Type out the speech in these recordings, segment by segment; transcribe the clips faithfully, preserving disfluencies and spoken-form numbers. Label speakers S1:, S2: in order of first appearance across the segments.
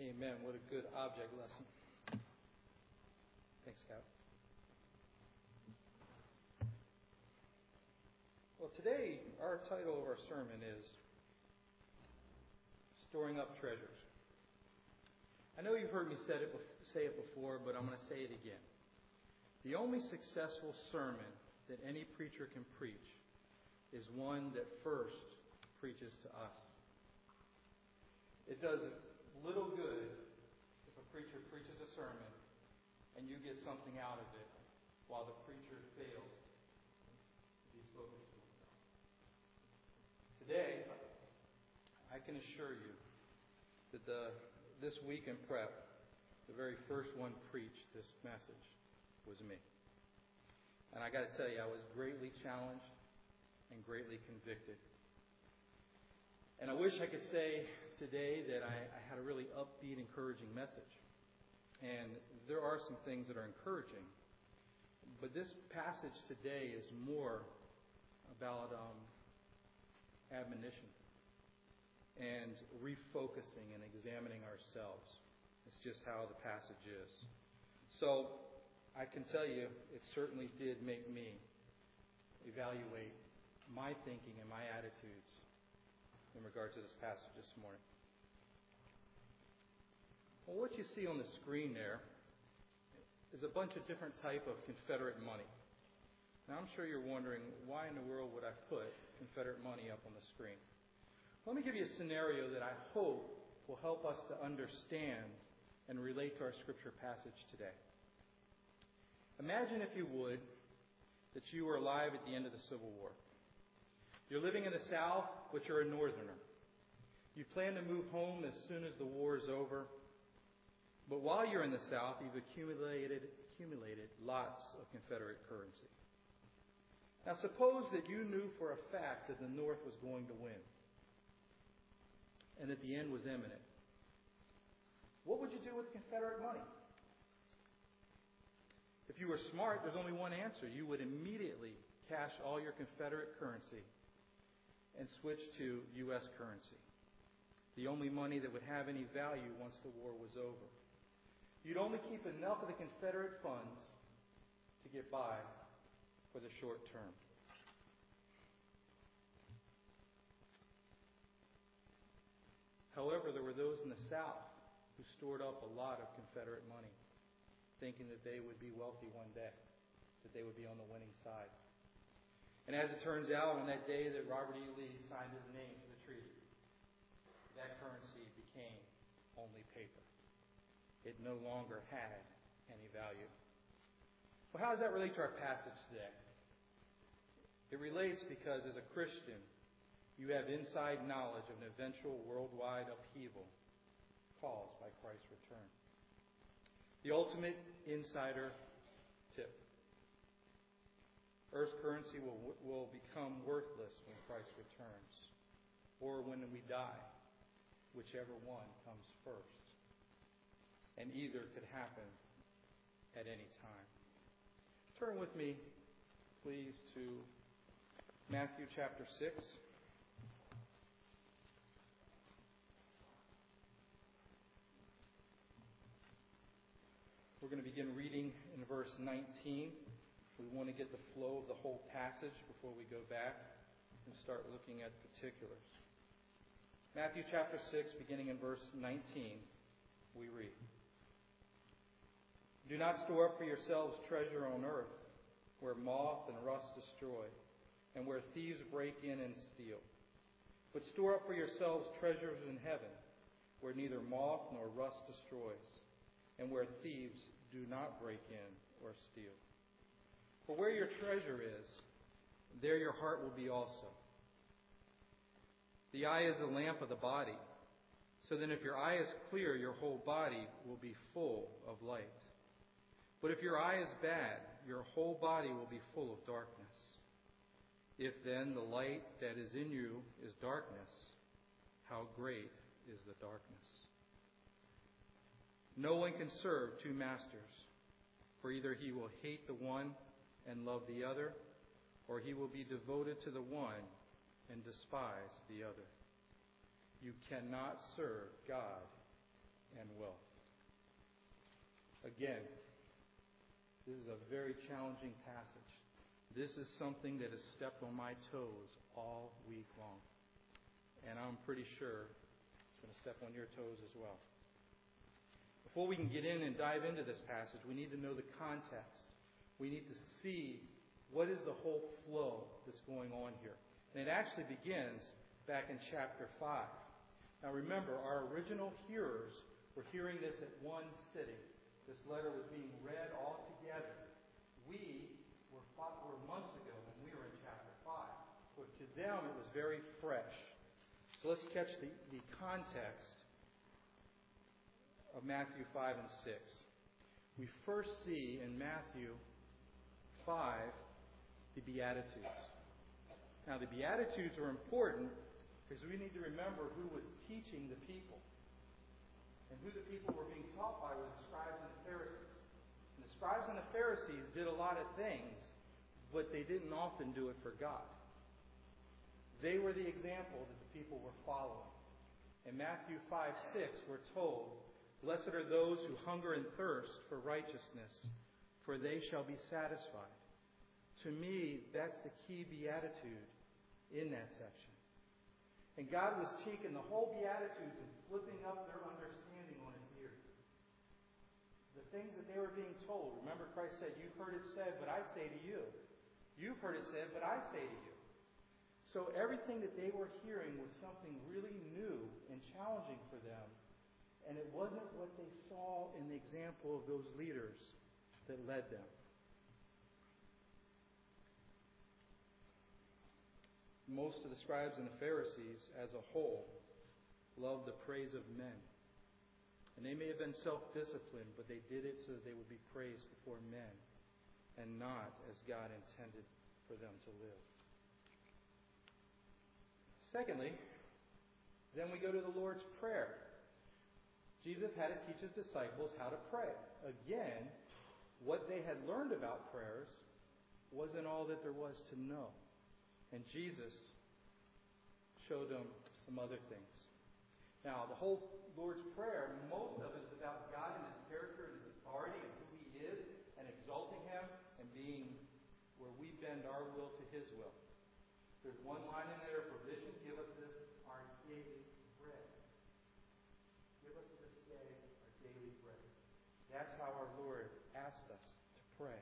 S1: Amen. What a good object lesson. Thanks, Scott. Well, today, our title of our sermon is Storing Up Treasures. I know you've heard me say it, say it before, but I'm going to say it again. The only successful sermon that any preacher can preach is one that first preaches to us. It does little good if a preacher preaches a sermon and you get something out of it while the preacher fails to be spoken to himself. Today, I can assure you that the this week in prep, the very first one preached this message was me. And I got to tell you, I was greatly challenged and greatly convicted. And I wish I could say today that I, I had a really upbeat, encouraging message. And there are some things that are encouraging. But this passage today is more about um, admonition and refocusing and examining ourselves. It's just how the passage is. So I can tell you it certainly did make me evaluate my thinking and my attitudes in regard to this passage this morning. Well, what you see on the screen there is a bunch of different type of Confederate money. Now, I'm sure you're wondering, why in the world would I put Confederate money up on the screen? Let me give you a scenario that I hope will help us to understand and relate to our scripture passage today. Imagine, if you would, that you were alive at the end of the Civil War. You're living in the South, but you're a Northerner. You plan to move home as soon as the war is over. But while you're in the South, you've accumulated, accumulated lots of Confederate currency. Now, suppose that you knew for a fact that the North was going to win and that the end was imminent. What would you do with Confederate money? If you were smart, there's only one answer. You would immediately cash all your Confederate currency and switch to U S currency, the only money that would have any value once the war was over. You'd only keep enough of the Confederate funds to get by for the short term. However, there were those in the South who stored up a lot of Confederate money, thinking that they would be wealthy one day, that they would be on the winning side. And as it turns out, on that day that Robert E. Lee signed his name to the treaty, that currency became only paper. It no longer had any value. Well, how does that relate to our passage today? It relates because as a Christian, you have inside knowledge of an eventual worldwide upheaval caused by Christ's return. The ultimate insider tip. Earth's currency will, will become worthless when Christ returns, or when we die, whichever one comes first. And either could happen at any time. Turn with me, please, to Matthew chapter six. We're going to begin reading in verse nineteen. We want to get the flow of the whole passage before we go back and start looking at particulars. Matthew chapter six, beginning in verse nineteen, we read, "Do not store up for yourselves treasure on earth, where moth and rust destroy, and where thieves break in and steal. But store up for yourselves treasures in heaven, where neither moth nor rust destroys, and where thieves do not break in or steal. For where your treasure is, there your heart will be also. The eye is the lamp of the body. So then if your eye is clear, your whole body will be full of light. But if your eye is bad, your whole body will be full of darkness. If then the light that is in you is darkness, how great is the darkness? No one can serve two masters, for either he will hate the one and love the other, or he will be devoted to the one and despise the other. You cannot serve God and wealth. Again, this is a very challenging passage. This is something that has stepped on my toes all week long. And I'm pretty sure it's going to step on your toes as well. Before we can get in and dive into this passage, we need to know the context. We need to see what is the whole flow that's going on here. And it actually begins back in chapter five. Now remember, our original hearers were hearing this at one sitting. This letter was being read all together. We were, were months ago when we were in chapter five. But to them it was very fresh. So let's catch the, the context of Matthew five and six. We first see in Matthew five the Beatitudes. Now the Beatitudes are important because we need to remember who was teaching the people. And who the people were being taught by were the scribes and the Pharisees. And the scribes and the Pharisees did a lot of things, but they didn't often do it for God. They were the example that the people were following. In Matthew five six, we're told, "Blessed are those who hunger and thirst for righteousness, for they shall be satisfied." To me, that's the key beatitude in that section. And God was taking the whole Beatitudes and flipping up their understanding on its ear. The things that they were being told. Remember, Christ said, "You've heard it said, but I say to you." You've heard it said, but I say to you. So everything that they were hearing was something really new and challenging for them. And it wasn't what they saw in the example of those leaders that led them. Most of the scribes and the Pharisees, as a whole, loved the praise of men. And they may have been self-disciplined, but they did it so that they would be praised before men and not as God intended for them to live. Secondly, then we go to the Lord's Prayer. Jesus had to teach his disciples how to pray. Again, what they had learned about prayers wasn't all that there was to know. And Jesus showed them some other things. Now, the whole Lord's Prayer, most of it is about God and his character and his authority and who he is and exalting him and being where we bend our will to his will. There's one line in there, provision, give us this, our daily bread. Give us this day our daily bread. That's how our Lord asked us to pray.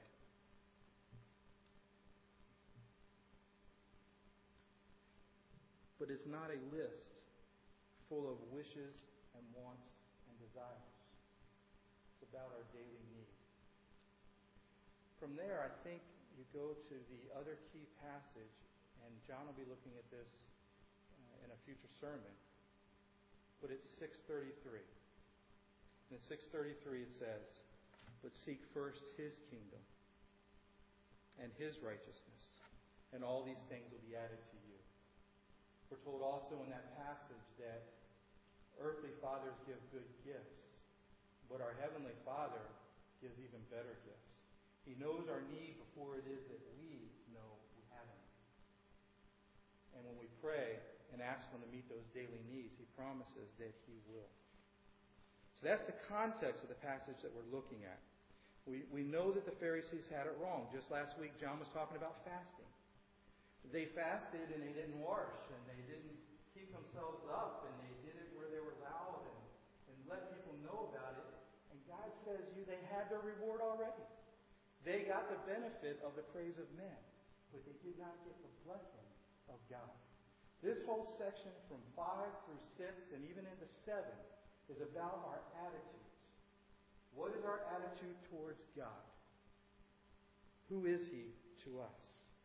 S1: But it's not a list full of wishes and wants and desires. It's about our daily need. From there, I think you go to the other key passage, and John will be looking at this uh, in a future sermon. But it's six thirty-three. And in six thirty-three it says, "But seek first his kingdom and his righteousness, and all these things will be added to you." We're told also in that passage that earthly fathers give good gifts, but our Heavenly Father gives even better gifts. He knows our need before it is that we know we have it. And when we pray and ask Him to meet those daily needs, He promises that He will. So that's the context of the passage that we're looking at. We, we know that the Pharisees had it wrong. Just last week, John was talking about fasting. They fasted and they didn't wash, and they didn't keep themselves up, and they did it where they were loud and, and let people know about it. And God says you they had their reward already. They got the benefit of the praise of men, but they did not get the blessing of God. This whole section from five through six and even into seven is about our attitudes. What is our attitude towards God? Who is He to us?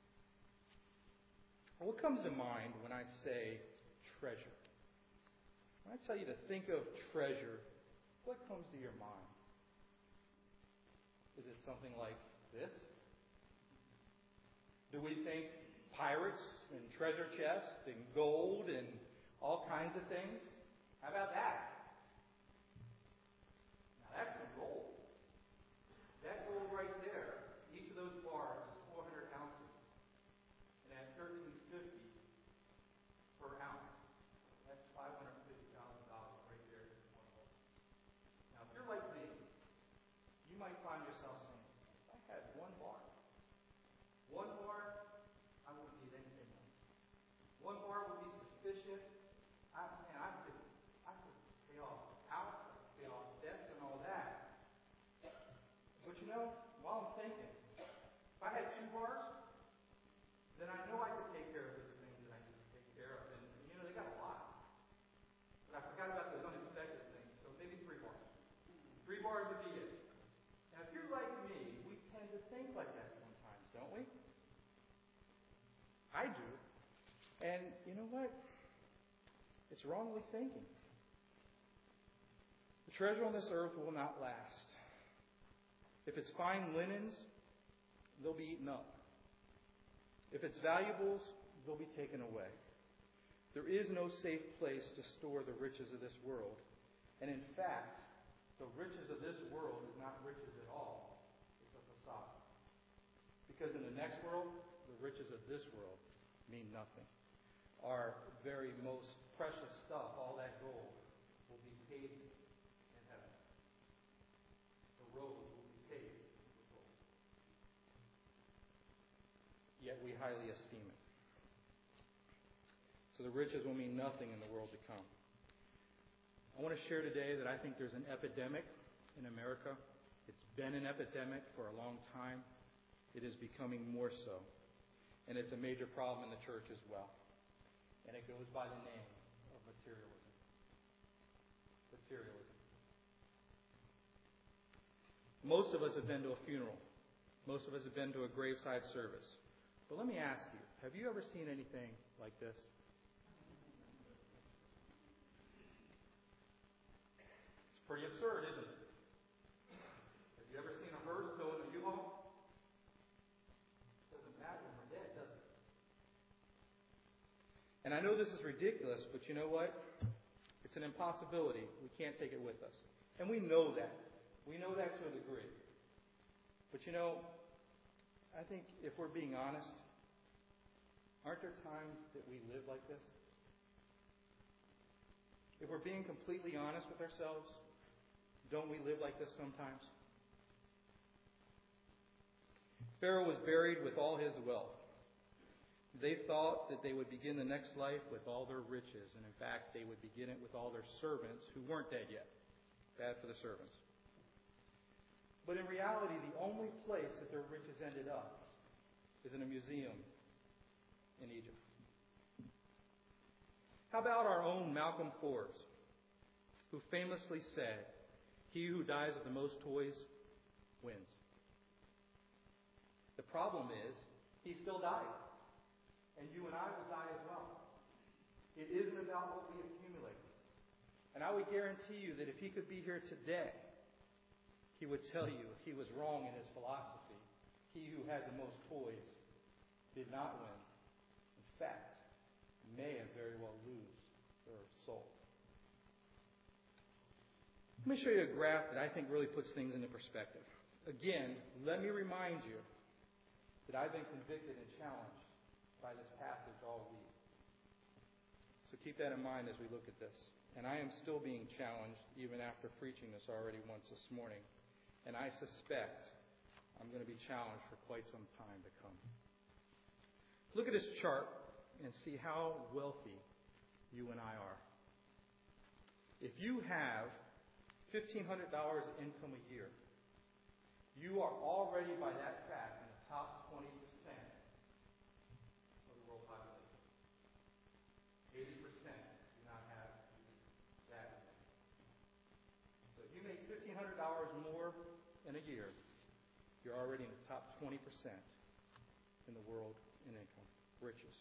S1: What comes to mind when I say treasure? When I tell you to think of treasure, what comes to your mind? Is it something like this? Do we think pirates and treasure chests and gold and all kinds of things? How about that? Now that's some gold. That gold right there, each of those bars is four hundred ounces. And at thirteen fifty per ounce, that's five hundred fifty thousand dollars right there in one gold. One bar, I wouldn't need anything else. One bar would be sufficient. I, man, I could, I could pay off the house, I could pay off debts and all that. But you know, while I'm thinking, if I had two bars, then I know I could take care of those things that I need to take care of. And, you know, they got a lot. But I forgot about those unexpected things, so maybe three bars. Three bars would be it. Now, if you're like me, we tend to think like that sometimes, don't we? I do. And you know what? It's wrongly thinking. The treasure on this earth will not last. If it's fine linens, they'll be eaten up. If it's valuables, they'll be taken away. There is no safe place to store the riches of this world. And in fact, the riches of this world is not riches at all. It's a facade. Because in the next world, the riches of this world mean nothing. Our very most precious stuff, all that gold, will be paid in heaven. The road will be paved with gold. Yet we highly esteem it. So the riches will mean nothing in the world to come. I want to share today that I think there's an epidemic in America. It's been an epidemic for a long time. It is becoming more so. And it's a major problem in the church as well. And it goes by the name of materialism. Materialism. Most of us have been to a funeral. Most of us have been to a graveside service. But let me ask you, have you ever seen anything like this? It's pretty absurd, isn't it? Have you ever seen a hearse go in a U-Haul? Doesn't matter when we're dead, does it? And I know this is ridiculous, but you know what? It's an impossibility. We can't take it with us. And we know that. We know that to a degree. But you know, I think if we're being honest, aren't there times that we live like this? If we're being completely honest with ourselves, don't we live like this sometimes? Pharaoh was buried with all his wealth. They thought that they would begin the next life with all their riches, and in fact, they would begin it with all their servants who weren't dead yet. Bad for the servants. But in reality, the only place that their riches ended up is in a museum in Egypt. How about our own Malcolm Forbes, who famously said, "He who dies with the most toys wins." The problem is, he still died. And you and I will die as well. It isn't about what we accumulate. And I would guarantee you that if he could be here today, he would tell you he was wrong in his philosophy. He who had the most toys did not win. In fact, may have very well lose their soul. Let me show you a graph that I think really puts things into perspective. Again, let me remind you that I've been convicted and challenged by this passage all week. So keep that in mind as we look at this. And I am still being challenged even after preaching this already once this morning. And I suspect I'm going to be challenged for quite some time to come. Look at this chart and see how wealthy you and I are. If you have fifteen hundred dollars of income a year, you are already by that fact in the top twenty percent of the world population. eighty percent do not have that. So if you make fifteen hundred dollars more in a year, you're already in the top twenty percent in the world in income, riches.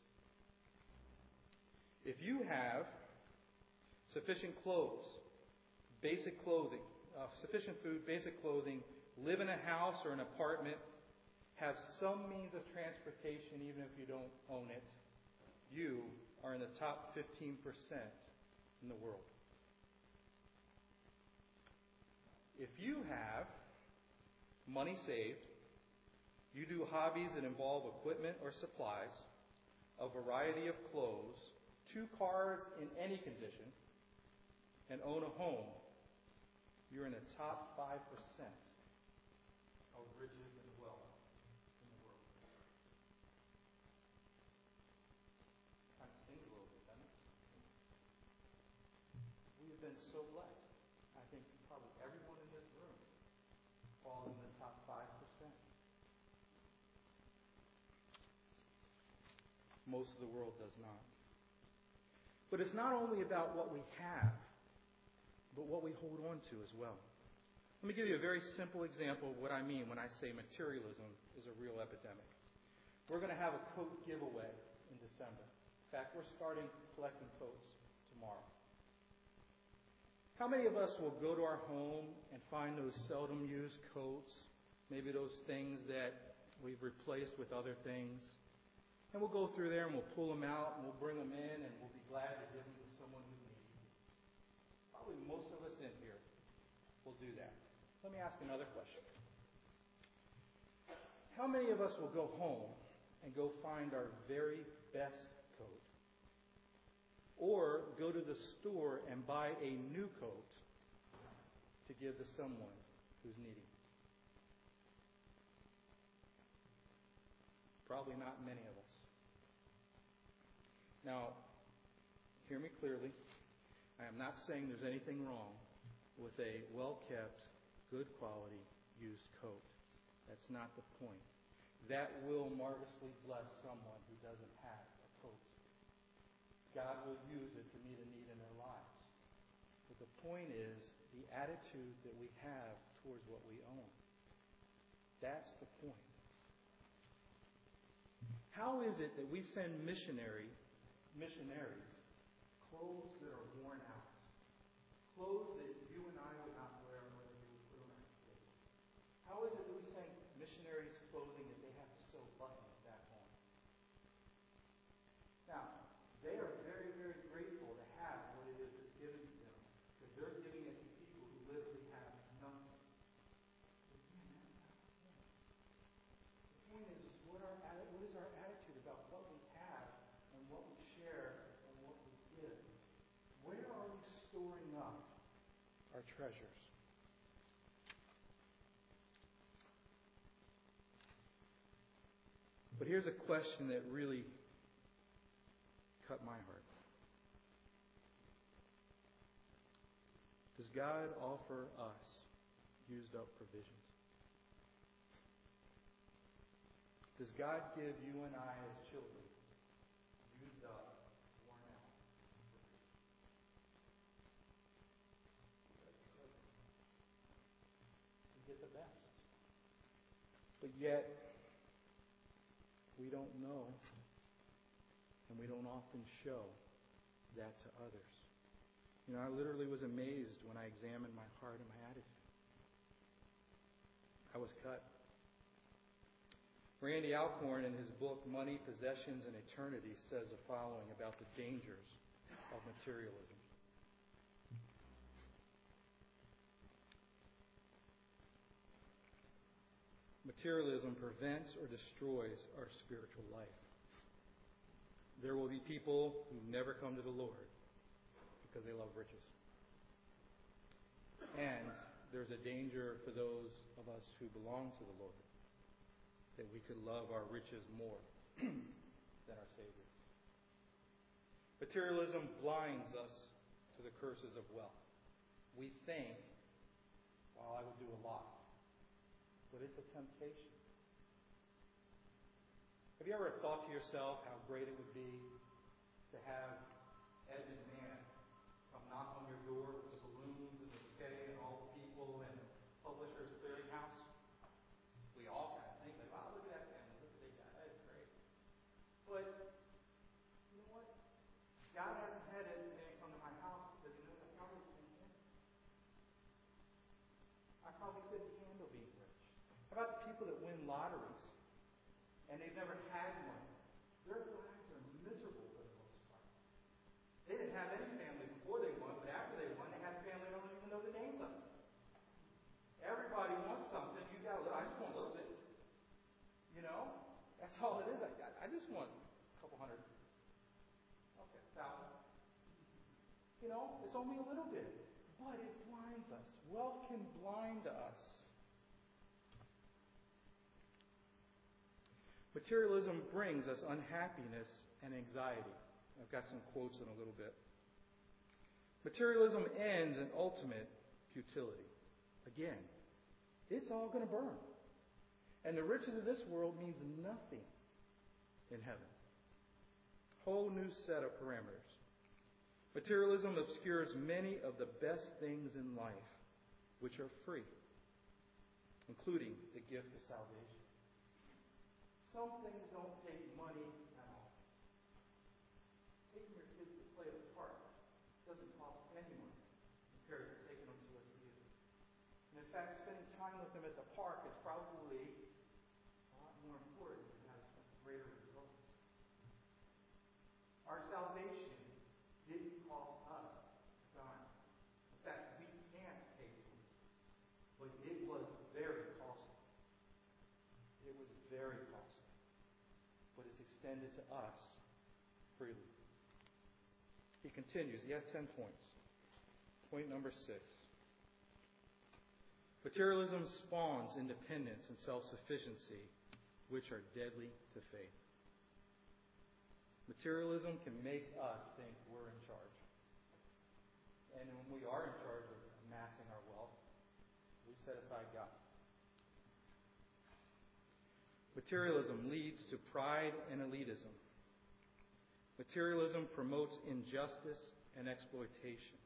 S1: If you have sufficient clothes, basic clothing, uh, sufficient food, basic clothing, live in a house or an apartment, have some means of transportation even if you don't own it, you are in the top fifteen percent in the world. If you have money saved, you do hobbies that involve equipment or supplies, a variety of clothes, two cars in any condition, and own a home, you're in the top five percent of riches and wealth in the world. so blessed. I think probably everyone in this room falls in the top five percent. Most of the world does not. But it's not only about what we have, but what we hold on to as well. Let me give you a very simple example of what I mean when I say materialism is a real epidemic. We're going to have a coat giveaway in December. In fact, we're starting collecting coats tomorrow. How many of us will go to our home and find those seldom used coats, maybe those things that we've replaced with other things, and we'll go through there and we'll pull them out and we'll bring them in and we'll be glad to give them to someone who needs them? Probably most of us in here will do that. Let me ask another question. How many of us will go home and go find our very best coat? Or go to the store and buy a new coat to give to someone who's needy? Probably not many of us. Now, hear me clearly. I am not saying there's anything wrong with a well-kept, good quality used coat. That's not the point. That will marvelously bless someone who doesn't have a coat. God will use it to meet a need in their lives. But the point is the attitude that we have towards what we own. That's the point. How is it that we send missionary, missionaries clothes that are worn out? Clothes that you and I would not wear whether we would put them on our kids. How is it that we send missionaries clothing that they have to sew buttons back home? Now, they are very, very grateful to have what it is that's given to them, because they're giving it to people who literally have nothing. But man, that's not the point. The point is, is what, our, what is our attitude about what we have and what we share and what we give? Where are we storing up our treasures? But here's a question that really cut my heart. Does God offer us used up provisions? Does God give you and I as children used up, worn out provisions? We get the best. But yet, we don't know, and we don't often show that to others. You know, I literally was amazed when I examined my heart and my attitude. I was cut. Randy Alcorn, in his book, Money, Possessions, and Eternity, says the following about the dangers of materialism. Materialism prevents or destroys our spiritual life. There will be people who never come to the Lord because they love riches. And there's a danger for those of us who belong to the Lord, that we could love our riches more than our Savior. Materialism blinds us to the curses of wealth. We think, well, I would do a lot. But it's a temptation. Have you ever thought to yourself how great it would be to have Ed McMahon come knock on your door with the balloons and the bouquet and all the people and Publishers Clearinghouse? We all kind of think, like, wow, look at that family, look what they got. That's great. But you know what? God hasn't had Ed McMahon come to my house because he knows I probably couldn't handle it. I probably couldn't handle being rich. How about the people that win lotteries and they've never had one? Their lives are miserable for the most part. They didn't have any family before they won, but after they won, they had family that don't even know the names of them. Everybody wants something. You got a little. I just want a little bit. You know, that's all it is. I, I just want a couple hundred. Okay, thousand. You know, it's only a little bit, but it blinds us. Wealth can blind us. Materialism brings us unhappiness and anxiety. I've got some quotes in a little bit. Materialism ends in ultimate futility. Again, it's all going to burn. And the riches of this world means nothing in heaven. Whole new set of parameters. Materialism obscures many of the best things in life, which are free, including the gift of salvation. Some things don't take money at all. Taking your kids to play at the park doesn't cost any money compared to taking them to a theater. And in fact, spending time with them at the park is probably a lot more important and has greater results. Our salvation didn't cost us a dime. In fact, we can't pay for it. But it was very costly. It was very costly. But it's extended to us freely. He continues. He has ten points. Point number six. Materialism spawns independence and self-sufficiency, which are deadly to faith. Materialism can make us think we're in charge. And when we are in charge of amassing our wealth, we set aside God. Materialism leads to pride and elitism. Materialism promotes injustice and exploitation.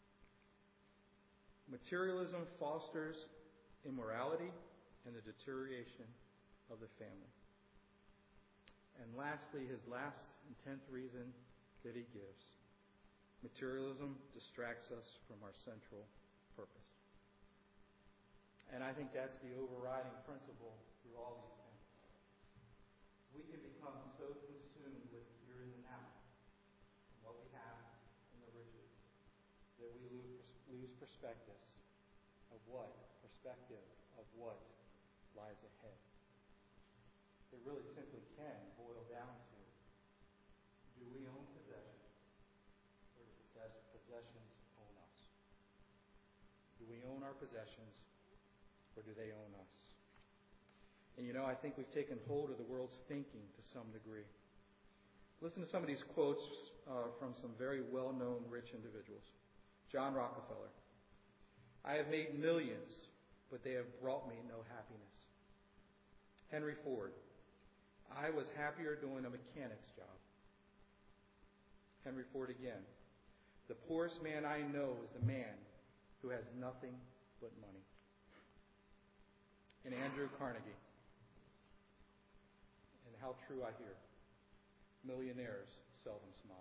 S1: Materialism fosters immorality and the deterioration of the family. And lastly, his last and tenth reason that he gives. Materialism distracts us from our central purpose. And I think that's the overriding principle through all these things. We can become so consumed with the here and the now, and what we have and the riches, that we lose, lose perspective of what, perspective of what lies ahead. It really simply can boil down to, do we own possessions, or do possessions own us? Do we own our possessions, or do they own us? And you know, I think we've taken hold of the world's thinking to some degree. Listen to some of these quotes uh, from some very well-known rich individuals. John Rockefeller. I have made millions, but they have brought me no happiness. Henry Ford. I was happier doing a mechanic's job. Henry Ford again. The poorest man I know is the man who has nothing but money. And Andrew Carnegie. And how true I hear. Millionaires seldom smile.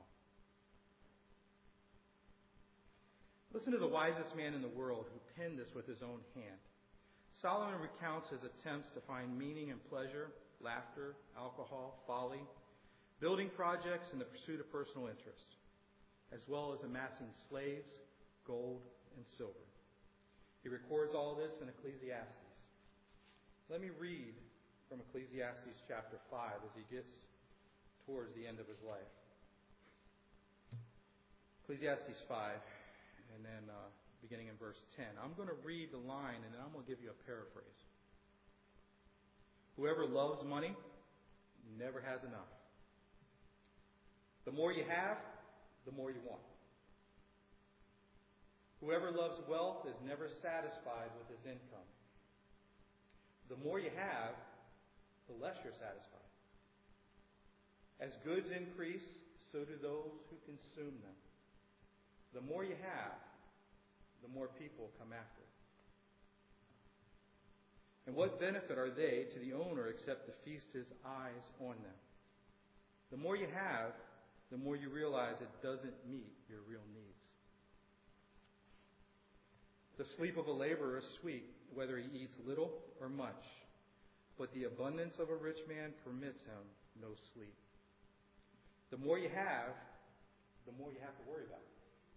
S1: Listen to the wisest man in the world who penned this with his own hand. Solomon recounts his attempts to find meaning and pleasure, laughter, alcohol, folly, building projects in the pursuit of personal interest, as well as amassing slaves, gold, and silver. He records all this in Ecclesiastes. Let me read from Ecclesiastes chapter five as he gets towards the end of his life. Ecclesiastes five, and then uh, beginning in verse ten. I'm going to read the line, and then I'm going to give you a paraphrase. Whoever loves money never has enough. The more you have, the more you want. Whoever loves wealth is never satisfied with his income. The more you have, the less you're satisfied. As goods increase, so do those who consume them. The more you have, the more people come after it. And what benefit are they to the owner except to feast his eyes on them? The more you have, the more you realize it doesn't meet your real needs. The sleep of a laborer is sweet, whether he eats little or much, but the abundance of a rich man permits him no sleep. The more you have, the more you have to worry about.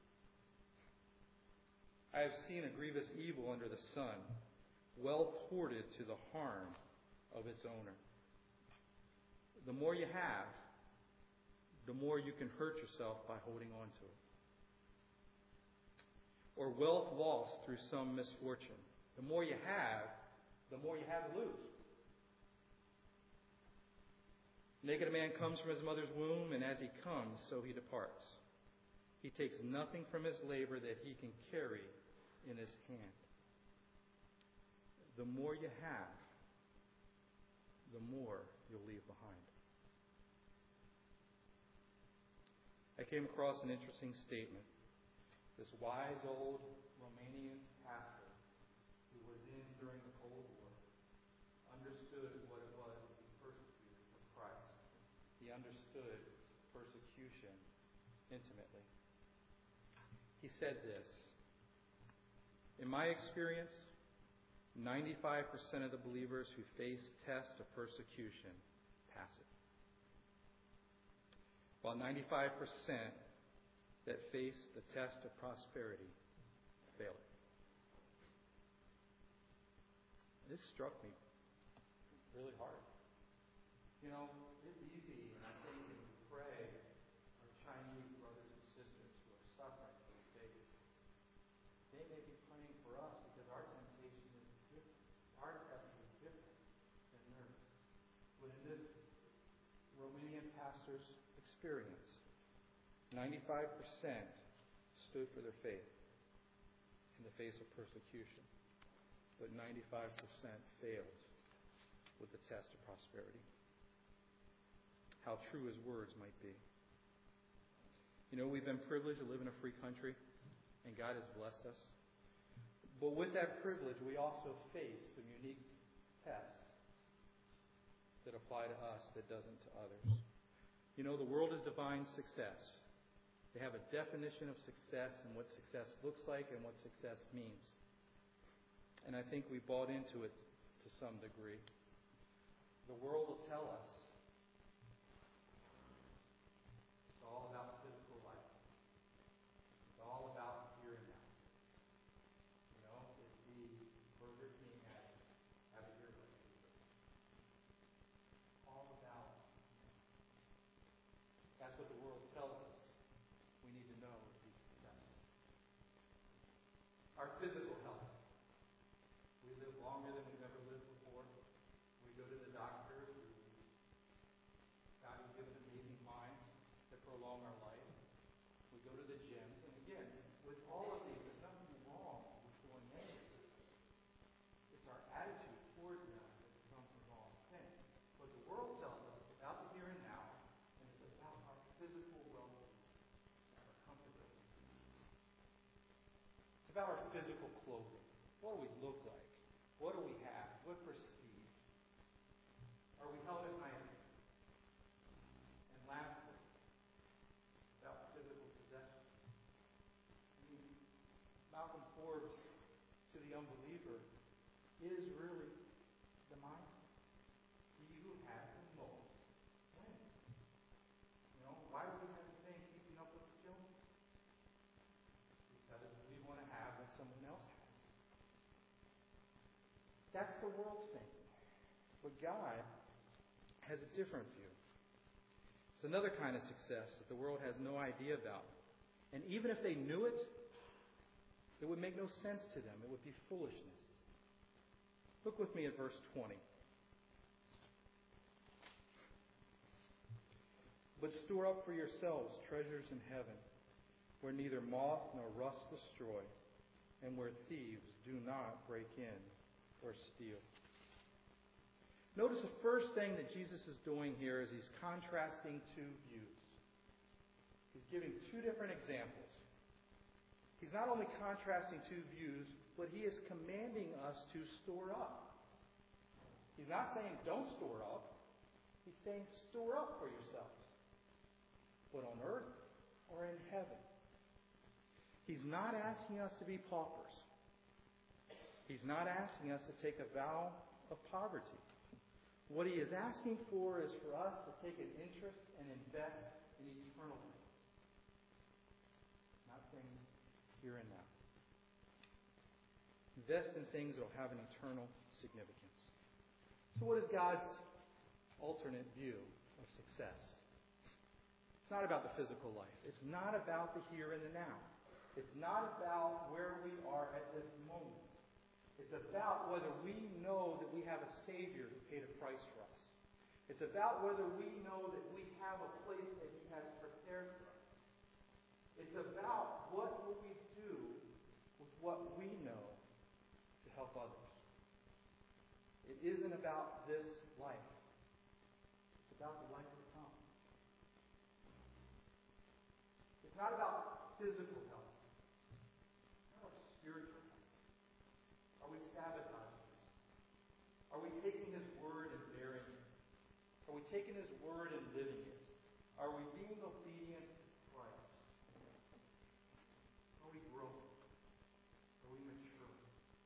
S1: I have seen a grievous evil under the sun, wealth hoarded to the harm of its owner. The more you have, the more you can hurt yourself by holding on to it. Or wealth lost through some misfortune. The more you have, the more you have to lose. Naked a man comes from his mother's womb, and as he comes, so he departs. He takes nothing from his labor that he can carry in his hand. The more you have, the more you'll leave behind. I came across an interesting statement. This wise old Romanian pastor who was in during the Cold War understood what it was to be persecuted for Christ. He understood persecution intimately. He said this, "In my experience, ninety-five percent of the believers who face tests of persecution pass it, while ninety-five percent that face the test of prosperity fail it." This struck me really hard. You know, it's easy, and I think we can pray our Chinese brothers and sisters who are suffering for the faith. They may be praying for us because our temptation is different. Our test is different than theirs. But in this Romanian pastor's experience, ninety-five percent stood for their faith in the face of persecution, but ninety-five percent failed with the test of prosperity. How true his words might be. You know, we've been privileged to live in a free country, and God has blessed us. But with that privilege, we also face some unique tests that apply to us that doesn't to others. You know, the world has defined success. They have a definition of success and what success looks like and what success means. And I think we bought into it to some degree. The world will tell us it's all about physical life. It's all about here and now. You know, it's the Burger King ad, have it your way. All about. That's what the world tells us we need to know to be successful. Our physical health. We live longer than we've ever lived before. We go to the doctor. God has given amazing minds that prolong our life. We go to the gyms. And again, with all of these, there's nothing wrong with going into this. It's our attitude towards them that becomes the wrong thing. But the world tells us it's about the here and now, and it's about our physical well-being, our comfortability. It's about our physical clothing. What do we look like? What do we have? What prestige? Are we held in high esteem? And lastly, it's about physical possessions. I mean, Malcolm Forbes, to the unbeliever, is really the mindset. He who has the most wins. You know, why do we have to think keeping up with the Joneses? Because we want to have what someone else has. That's the world's thinking. But God has a different view. It's another kind of success that the world has no idea about. And even if they knew it, it would make no sense to them. It would be foolishness. Look with me at verse twenty. But store up for yourselves treasures in heaven, where neither moth nor rust destroy, and where thieves do not break in or steal. Notice the first thing that Jesus is doing here is he's contrasting two views. He's giving two different examples. He's not only contrasting two views, but he is commanding us to store up. He's not saying don't store up. He's saying store up for yourselves, but on earth or in heaven. He's not asking us to be paupers. He's not asking us to take a vow of poverty. What he is asking for is for us to take an interest and invest in eternal things, not things here and now. Invest in things that will have an eternal significance. So what is God's alternate view of success? It's not about the physical life. It's not about the here and the now. It's not about where we are at this moment. It's about whether we know that we have a Savior who paid a price for us. It's about whether we know that we have a place that He has prepared for us. It's about what will we do with what we know to help others. It isn't about this life. It's about the life to come. It's not about physical health. It's not about spiritual health. Are we sabotaging this? Are we taking His Word and bearing it? Are we taking His Word and living it? Are we being obedient to Christ? Are we growing? Are we maturing?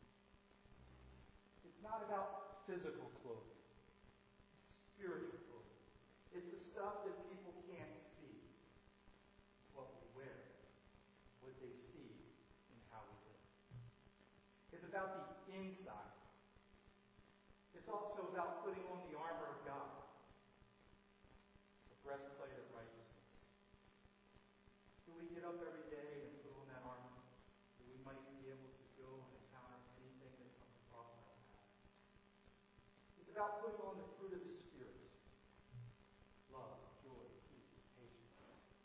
S1: It's not about physical clothing. It's spiritual clothing. It's the stuff that people can't see. What we wear. What they see in how we live. It's about the inside. It's also about putting on the armor of God. The breastplate of righteousness. Do we get up every day and put on that armor? That we might be able to go and encounter anything that comes across our path. It's about putting on the fruit of the Spirit. Love, joy, peace, patience.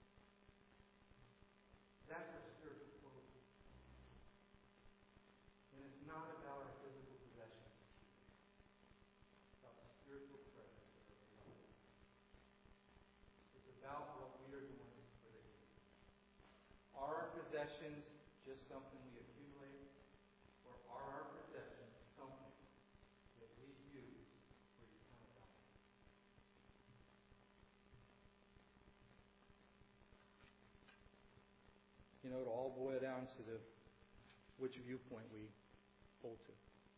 S1: That's our spiritual clothing. And it's not about our physical possessions. It's about the spiritual treasures that are beyond. It's about what we are doing for the kingdom. Are our possessions just something we accumulate? Or are our possessions something that we use for eternal value? You know, it'll all boil down to the which viewpoint we hold to.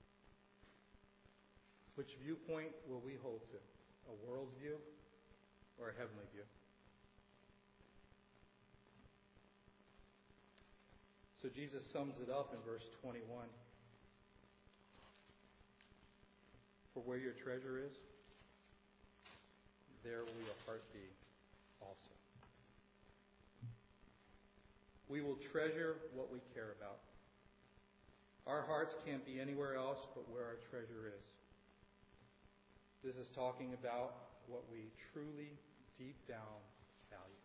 S1: Which viewpoint will we hold to? A world's view or a heavenly view? So Jesus sums it up in verse twenty-one. For where your treasure is, there will your heart be also. We will treasure what we care about. Our hearts can't be anywhere else but where our treasure is. This is talking about what we truly, deep down, value.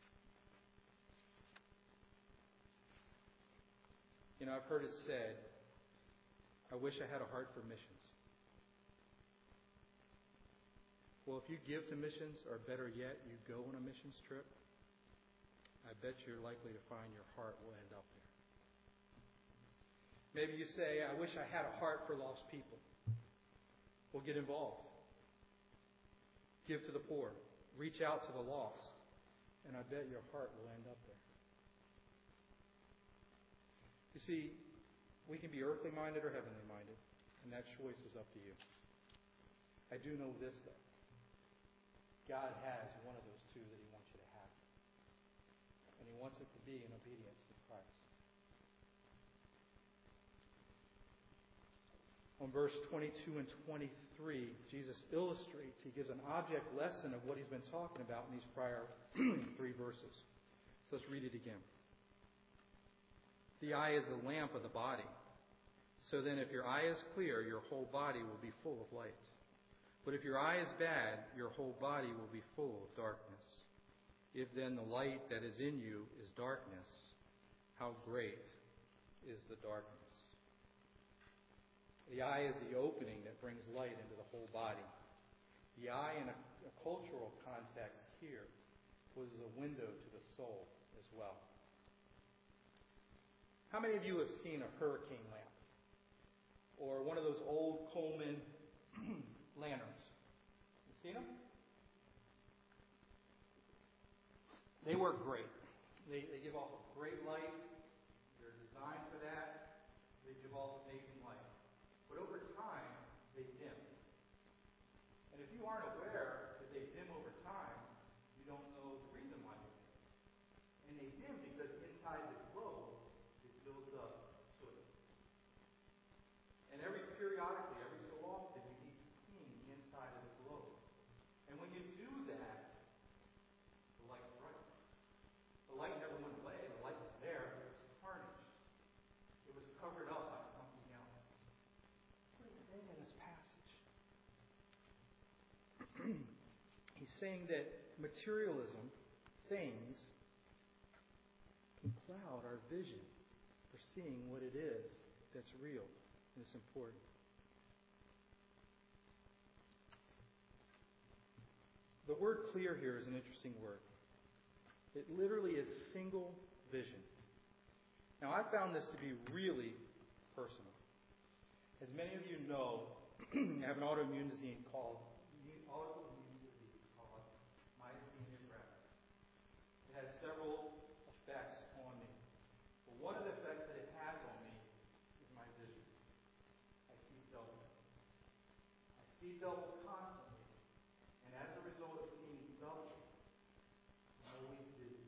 S1: You know, I've heard it said, I wish I had a heart for missions. Well, if you give to missions, or better yet, you go on a missions trip, I bet you're likely to find your heart will end up there. Maybe you say, I wish I had a heart for lost people. Well, get involved. Give to the poor. Reach out to the lost. And I bet your heart will end up there. You see, we can be earthly minded or heavenly minded, and that choice is up to you. I do know this, though. God has one of those two that He wants you to have. And He wants it to be in obedience to Christ. On verse twenty-two and twenty-three, Jesus illustrates, He gives an object lesson of what He's been talking about in these prior three verses. So let's read it again. The eye is the lamp of the body. So then if your eye is clear, your whole body will be full of light. But if your eye is bad, your whole body will be full of darkness. If then the light that is in you is darkness, how great is the darkness? The eye is the opening that brings light into the whole body. The eye in a, a cultural context here was a window to the soul as well. How many of you have seen a hurricane lamp? Or one of those old Coleman lanterns? You seen them? They work great. They, they give off a great light. They're designed for that. They give off amazing light. But over time, they dim. And if you aren't aware that they dim over time, you don't know the reason why they dim. And they dim because inside the globe, it builds up soot. And every periodically, every so often, you need to clean the inside of the globe. And when you do that, the light's bright. The light never went away. The light was there, but it was tarnished. It was covered up by something else. What is he saying in this passage? He's saying that materialism, things, cloud our vision for seeing what it is that's real and it's important. The word clear here is an interesting word. It literally is single vision. Now, I found this to be really personal. As many of you know, I have an autoimmune disease called autoimmune disease called myasthenia gravis. It has several effects on me. But one of the effects that it has on me is my vision. I see double. I see double constantly. And as a result of seeing double, I'm always dizzy.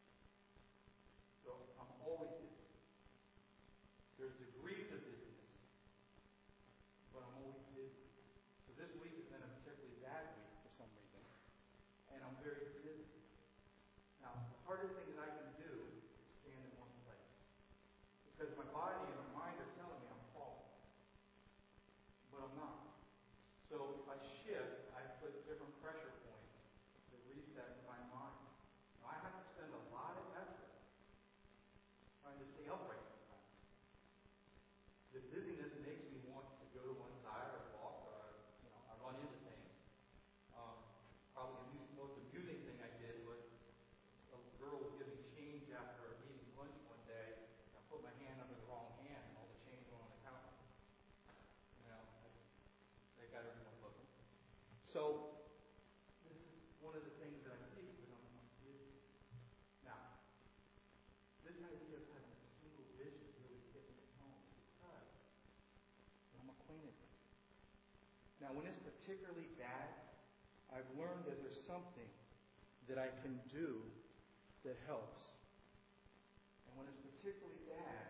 S1: So I'm always dizzy. There's degrees of dizziness, but I'm always dizzy. So this week has been a particularly bad week for some reason, and I'm very dizzy. Now, the hardest thing that I can do is stand in one place, because my body and my mind are telling me I'm falling, but I'm not. So if I shift, I put different pressure points that reset my mind. Now, I have to spend a lot of effort trying to stay upright sometimes. The dizziness makes me want to go to one side or walk, or you know, I run into things. Um, probably the most amusing thing I did was a girl was giving change after eating lunch one day. And I put my hand under the wrong hand, and all the change went on the counter. You know, they got everyone looking. So this is one of the things that I see when I'm, I'm dizzy. Now, this idea of having a single vision really hit me home because I'm acquainted with it. Now, when it's particularly bad, I've learned that there's something that I can do that helps. And when it's particularly bad,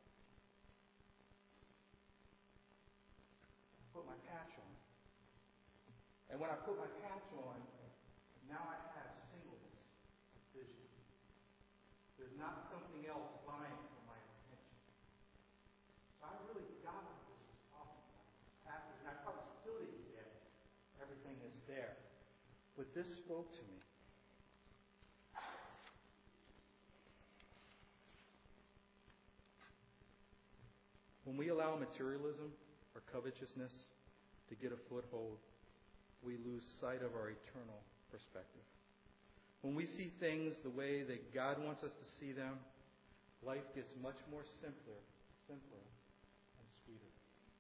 S1: I put my patch on. And when I put my patch on, now I have singleness of vision. There's not something else vying for my attention. So I really got what this was talking about. This passage, and I probably still didn't get everything that's there. But this spoke to me. When we allow materialism or covetousness to get a foothold, we lose sight of our eternal perspective. When we see things the way that God wants us to see them, life gets much more simpler, simpler, and sweeter.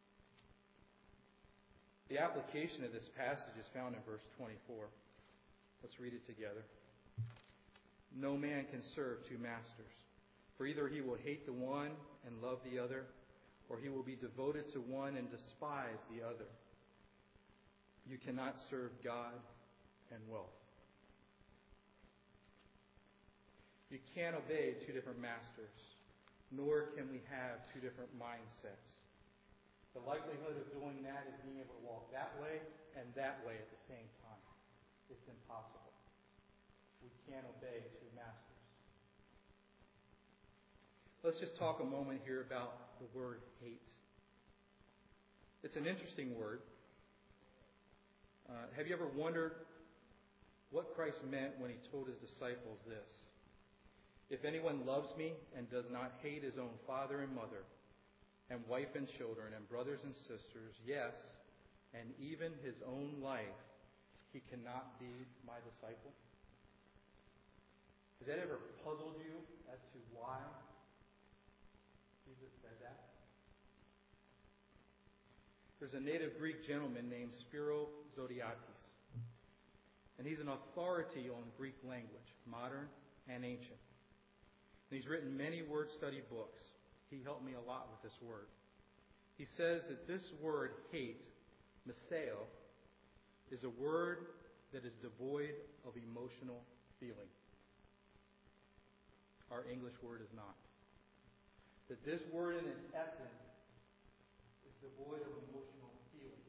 S1: The application of this passage is found in verse twenty-four. Let's read it together. No man can serve two masters, for either he will hate the one and love the other, or he will be devoted to one and despise the other. You cannot serve God and wealth. You can't obey two different masters, nor can we have two different mindsets. The likelihood of doing that is being able to walk that way and that way at the same time. It's impossible. We can't obey two masters. Let's just talk a moment here about the word hate. It's an interesting word. Uh, have you ever wondered what Christ meant when he told his disciples this? If anyone loves me and does not hate his own father and mother, and wife and children, and brothers and sisters, yes, and even his own life, he cannot be my disciple. Has that ever puzzled you as to why Jesus said that? There's a native Greek gentleman named Spiro Zodhiates, and he's an authority on Greek language, modern and ancient. And he's written many word study books. He helped me a lot with this word. He says that this word, hate, miseo, is a word that is devoid of emotional feeling. Our English word is not. That this word in its essence is devoid of emotional feeling.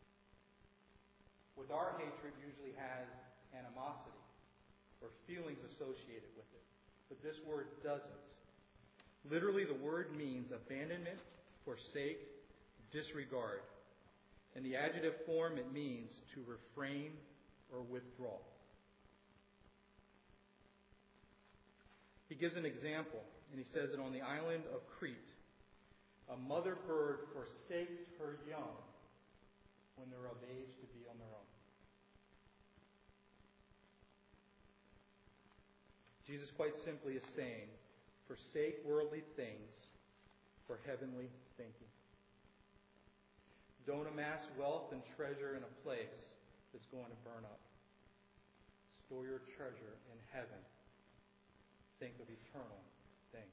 S1: With our hatred usually has animosity or feelings associated with it. But this word doesn't. Literally, the word means abandonment, forsake, disregard. In the adjective form, it means to refrain or withdraw. He gives an example and he says that on the island of Crete, a mother bird forsakes her young when they're of age to be on their own. Jesus quite simply is saying, forsake worldly things for heavenly thinking. Don't amass wealth and treasure in a place that's going to burn up. Store your treasure in heaven. Think of eternal things.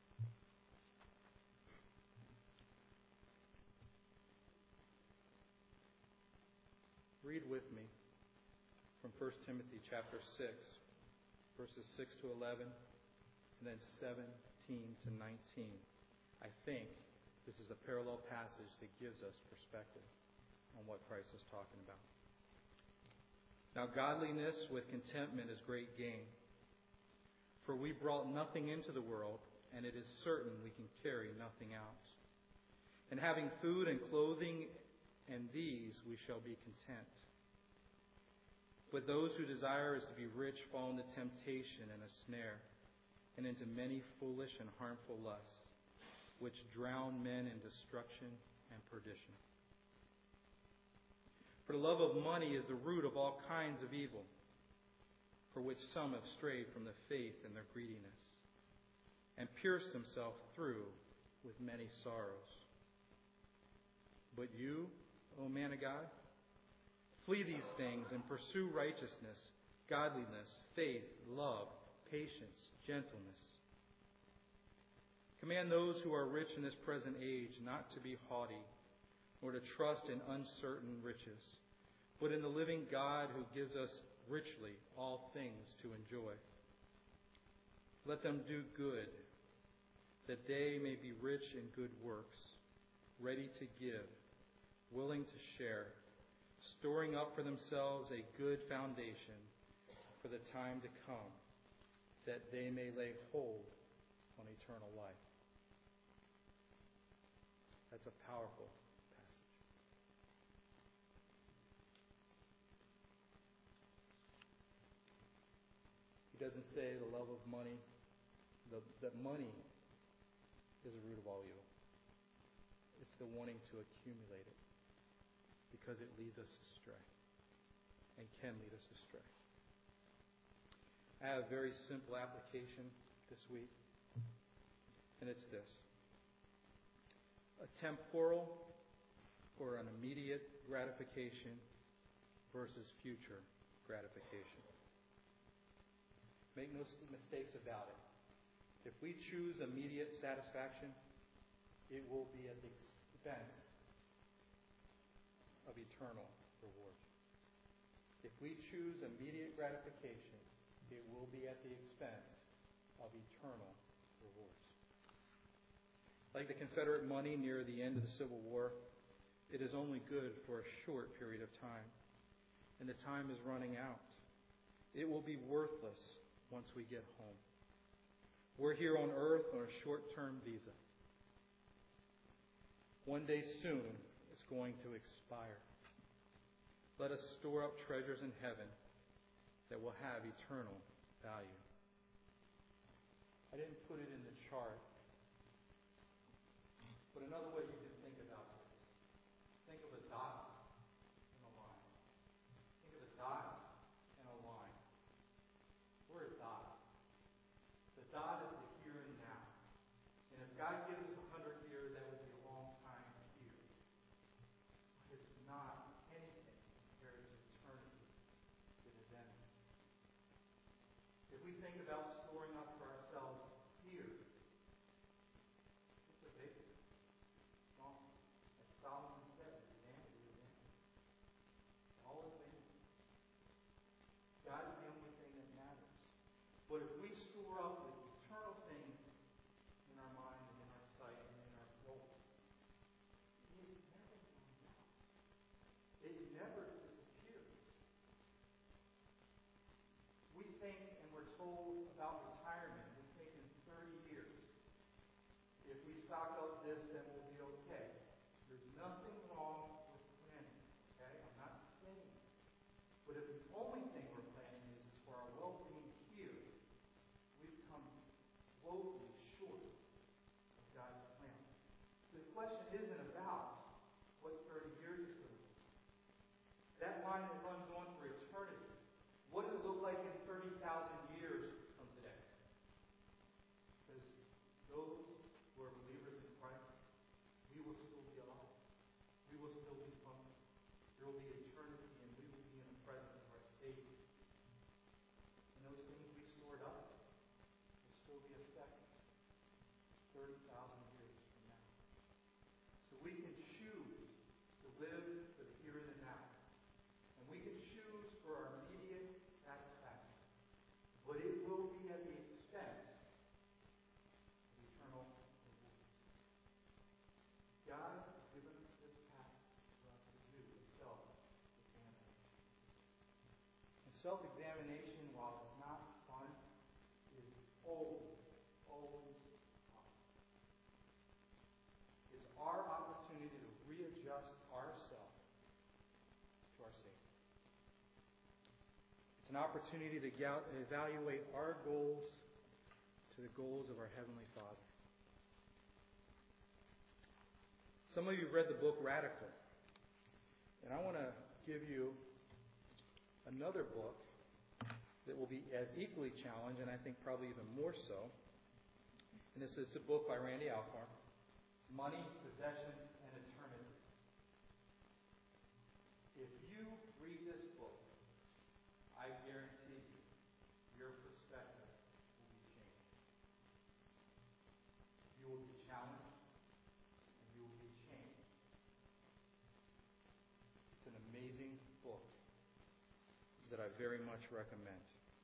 S1: Read with me from First Timothy chapter six, verses six to eleven, and then seventeen to nineteen. I think this is a parallel passage that gives us perspective on what Christ is talking about. Now, godliness with contentment is great gain. For we brought nothing into the world, and it is certain we can carry nothing out. And having food and clothing, and these we shall be content. But those who desire is to be rich fall into temptation and a snare, and into many foolish and harmful lusts, which drown men in destruction and perdition. For the love of money is the root of all kinds of evil, for which some have strayed from the faith in their greediness, and pierced themselves through with many sorrows. But you, O man of God, flee these things and pursue righteousness, godliness, faith, love, patience, gentleness. Command those who are rich in this present age not to be haughty, nor to trust in uncertain riches, but in the living God who gives us richly all things to enjoy. Let them do good, that they may be rich in good works, ready to give, willing to share, storing up for themselves a good foundation for the time to come, that they may lay hold on eternal life. That's a powerful passage. He doesn't say the love of money, the, that money is the root of all evil. It's the wanting to accumulate it, because it leads us astray and can lead us astray. I have a very simple application this week, and it's this. A temporal or an immediate gratification versus future gratification. Make no mistakes about it. If we choose immediate satisfaction, it will be at the expense of eternal reward. If we choose immediate gratification, it will be at the expense of eternal rewards. Like the Confederate money near the end of the Civil War, it is only good for a short period of time, and the time is running out. It will be worthless once we get home. We're here on earth on a short-term visa. One day soon, it's going to expire. Let us store up treasures in heaven that will have eternal value. I didn't put it in the chart, but another way you can think about this, think of a dot and a line. Think of a dot and a line. We're a dot. The dot is the here and now. And if God gives us a hundred years, that would be a long time here. But it's not anything compared to eternity that is in us. If we think about storing up for ourselves here, it's a big song. As Solomon said, the vanity of vanity. All is vanity. God is the only thing that matters. But if we store up with eternal things in our mind and in our sight and in our goals, it never comes out. It never disappears. We think, and we're told about retirement, we think in thirty years, if we stock up this, then we'll be okay. There's nothing wrong with planning, okay? I'm not saying that. But if the only thing we're planning is for our well-being here, we've come woefully short question isn't about what thirty years is going to be. That line that runs on for eternity. What does it look like in thirty thousand years from today? Because those who are believers in Christ, we will still be alive. We will still be functioning. There will be eternity, and we will be in the presence of our Savior. And those things we stored up will still be effective thirty thousand years from now. So we can choose to live for the here and the now. And we can choose for our immediate satisfaction. But it will be at the expense of eternal reward. God has given us this task for us to do, self-examination. And self-examination, while it's not fun, is always, always possible. It's our opportunity to readjust ourselves to our Savior. It's an opportunity to evaluate our goals to the goals of our Heavenly Father. Some of you have read the book Radical. And I want to give you another book that will be as equally challenged, and I think probably even more so. And this is a book by Randy Alcorn. It's Money, Possession, and Eternity. If you read this book, I guarantee you, your perspective will be changed. You will be challenged, and you will be changed. It's an amazing book that I very much recommend.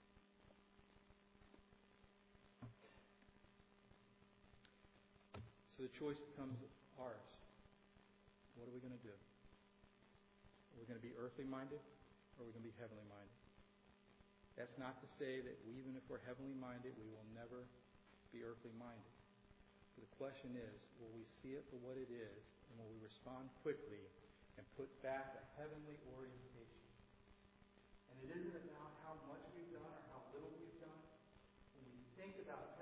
S1: So the choice becomes ours. What are we going to do? Are we going to be earthly minded, or are we going to be heavenly minded? That's not to say that we, even if we're heavenly minded, we will never be earthly minded. But the question is, will we see it for what it is, and will we respond quickly and put back a heavenly orientation? And it isn't about how much we've done or how little we've done. When we think about